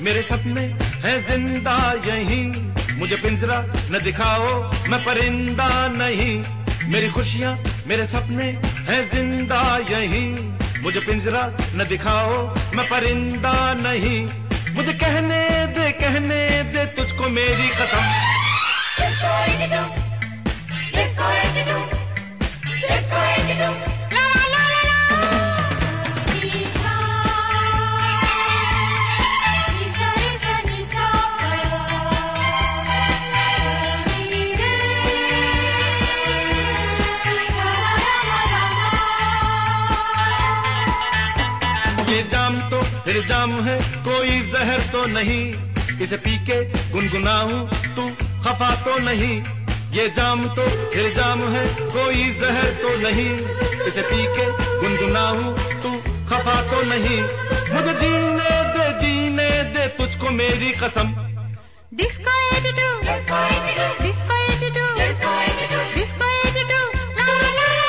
मेरे सपने हैं जिंदा यहीं, मुझे पिंजरा न दिखाओ मैं परिंदा नहीं। मेरी खुशियाँ मेरे सपने हैं जिंदा यहीं, मुझे पिंजरा न दिखाओ मैं परिंदा नहीं। मुझे कहने दे तुझको मेरी कसम। ये जाम तो फिर जाम है, कोई जहर तो नहीं, इसे पी के गुनगुनाऊं तू खफा तो नहीं। ये जाम तो फिर जाम है, कोई जहर तो नहीं, इसे पी के गुनगुनाऊं तू खफा तो नहीं। मुझे जीने दे तुझको मेरी कसम। Disco attitude, disco attitude, disco attitude, disco attitude, disco attitude, ला ला ला ला।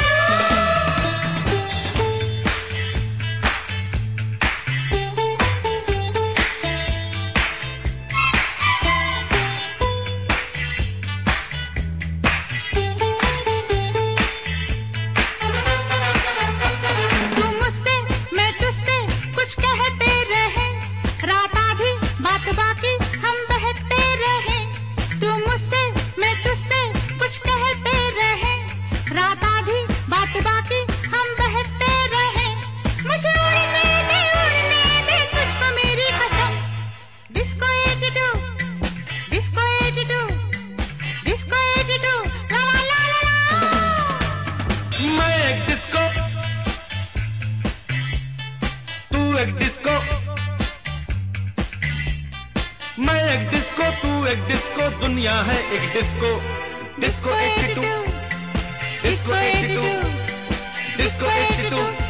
तू मुझसे मैं तुझसे कुछ कहते रहे, रात आधी बात बाकी हम बहते रहे। तू मुझसे मैं तुझसे कुछ कहते रहे, रात आधी बात बाकी हम बहते रहे। मुझे उड़ने दे तुझको मेरी कसम। Disco attitude, disco attitude, disco attitude, ला ला ला ला ला। मैं एक डिस्को, तू एक डिस्को, मैं एक डिस्को, तू एक डिस्को, दुनिया है एक disco. Disco attitude, disco attitude, disco attitude.